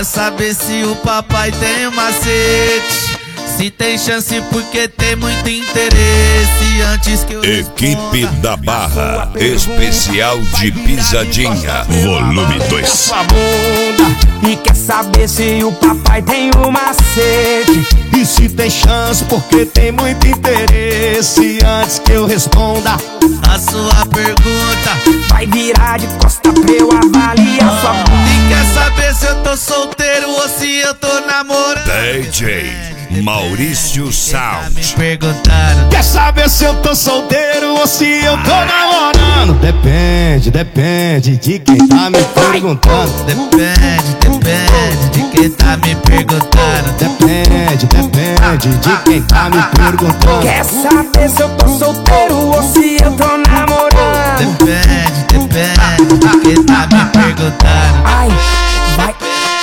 Quer saber se o papai tem um macete? Se tem chance porque tem muito interesse. Antes que eu Equipe da Barra, especial de pisadinha, volume 2. E quer saber se o papai tem um macete? E se tem chance porque tem muito interesse. Antes que eu responda a sua pergunta, vai virar de costa pra eu avaliar sua bunda. E quer saber se eu tô solteiro ou se eu tô namorando? DJ Maurício Sound. Me perguntaram. Quer saber se eu tô solteiro ou se eu tô namorando? Depende de quem tá me perguntando. Depende de quem tá me perguntando. Depende de quem tá me perguntando. Quer saber se eu tô solteiro ou se eu tô namorando? Depende de quem tá me perguntando. Ai, vai.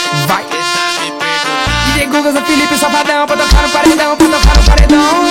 DJ Guga, Zé Felipe, Safadão, pra tocar no paredão, pra tocar no paredão.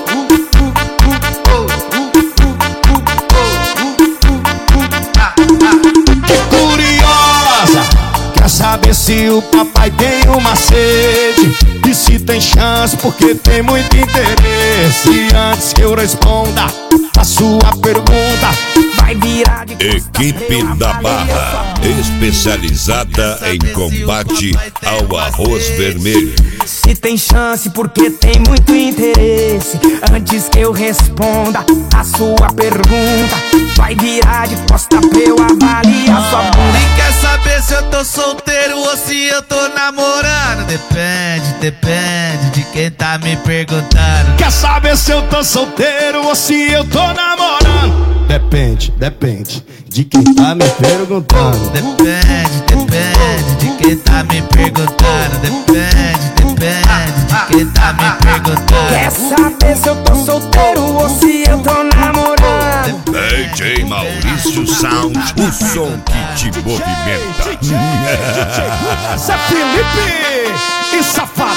Que curiosa! Quer saber se o papai tem um macete? E se tem chance porque tem muito interesse. Antes que eu responda a sua pergunta, vai virar de costa. Equipe da Barra, especializada em combate ao arroz vermelho. Se tem chance porque tem muito interesse. Antes que eu responda a sua pergunta, vai virar de costa pra eu avaliar sua bunda. E quer saber se eu tô solteiro ou se eu tô namorando? Depende de quem tá me perguntando. Quer saber se eu tô solteiro ou se eu tô namorando? Depende de quem tá me perguntando. Depende de quem tá me perguntando. Depende de quem tá me perguntando. Quer saber se eu tô solteiro ou se eu tô namorando? DJ Maurício Sound, o som que te movimenta. Zé Felipe e Safadão.